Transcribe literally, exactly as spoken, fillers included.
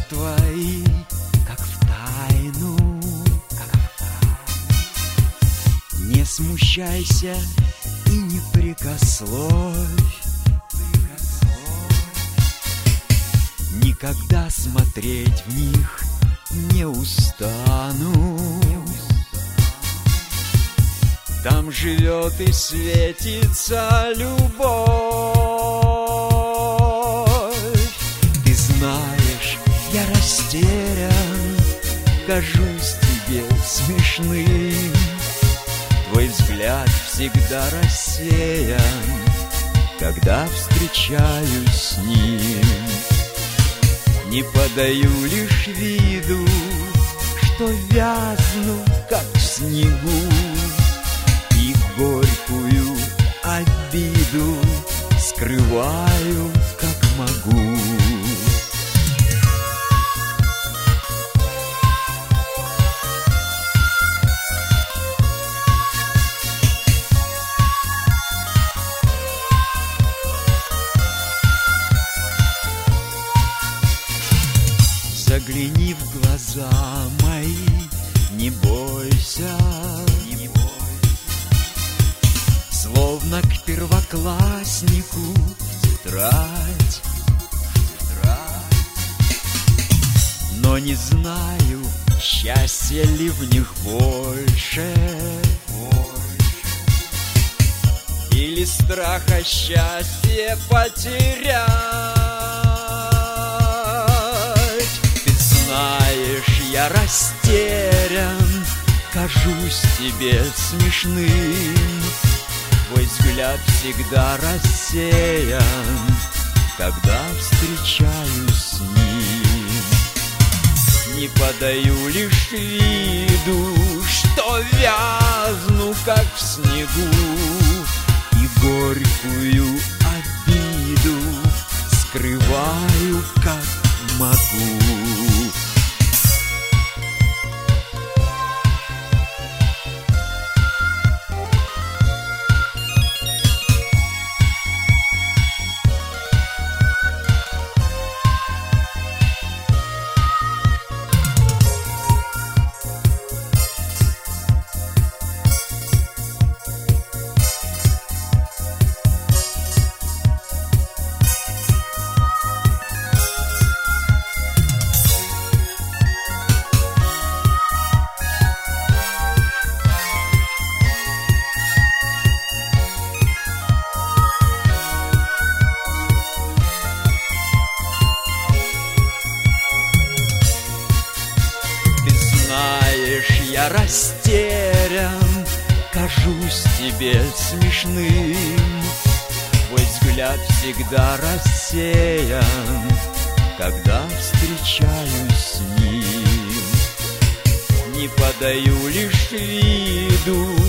твои, как в тайну, как в тайну. Не смущайся и не прикословь, никогда смотреть в них не устану. Там живет и светится любовь. Ты знаешь, я растерян, кажусь тебе смешным. Твой взгляд всегда рассеян, когда встречаюсь с ним. Не подаю лишь виду, что вязну, как в снегу, и горькую обиду скрываю, как могу. Загляни в глаза мои, не бойся, не бойся. Словно к первокласснику в тетрадь, в тетрадь. Но не знаю, счастья ли в них больше, больше. Или страха счастье потерять. Знаешь, я растерян, кажусь тебе смешным. Твой взгляд всегда рассеян, когда встречаюсь с ним. Не подаю лишь виду, что вязну, как в снегу, и горькую обиду скрываю, как могу. Я растерян, кажусь тебе смешным. Твой взгляд всегда рассеян, когда встречаюсь с ним. Не подаю лишь виду,